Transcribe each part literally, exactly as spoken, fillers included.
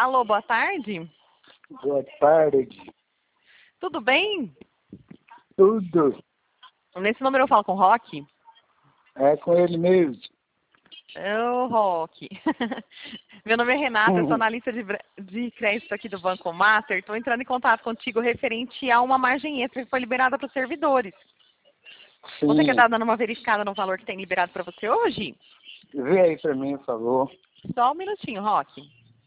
Alô, boa tarde. Boa tarde. Tudo bem? Tudo. Nesse número eu falo com o Roque? É com ele mesmo. Ô, Roque. Meu nome é Renata, eu sou analista de, de crédito aqui do Banco Master. Estou entrando em contato contigo referente a uma margem extra que foi liberada para os servidores. Sim. Você quer estar dando uma verificada no valor que tem liberado para você hoje? Vê aí para mim, por favor. Só um minutinho, Roque.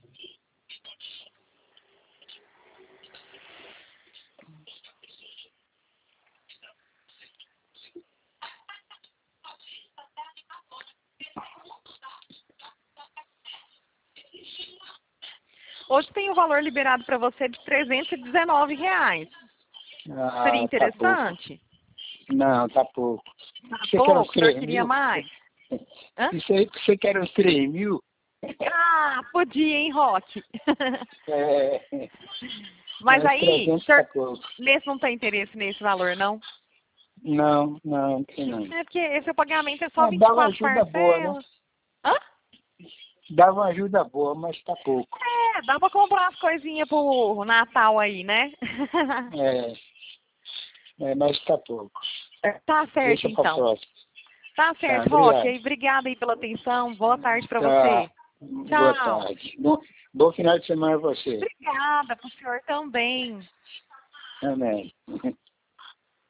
Hoje tem o valor liberado para você de trezentos e dezenove reais. Ah, Seria tá interessante? pouco. Não, tá pouco. Tá Você quer pouco? uns O senhor três queria mil? mais? Hã? Isso aí, você quer uns três mil? Ah, podia, hein, Roque? É. Mas Mas aí, o trezentos senhor tá pouco. nesse não tem interesse nesse valor, não? Não, não, tem não. É porque esse pagamento é só Ah, vinte dá e uma quatro ajuda boa, né? parcelas. Hã? Dá uma ajuda boa, mas tá pouco. É, dá pra comprar as coisinhas pro Natal aí, né? É. É, mas tá pouco. Tá certo, Deixa pra então. próxima. Tá Tá, certo, Roque. obrigado. Aí, obrigada aí pela atenção. Boa tarde pra Tá. você. Boa Tchau. tarde. Bom, bom final de semana pra você. Obrigada pro senhor também. Amém.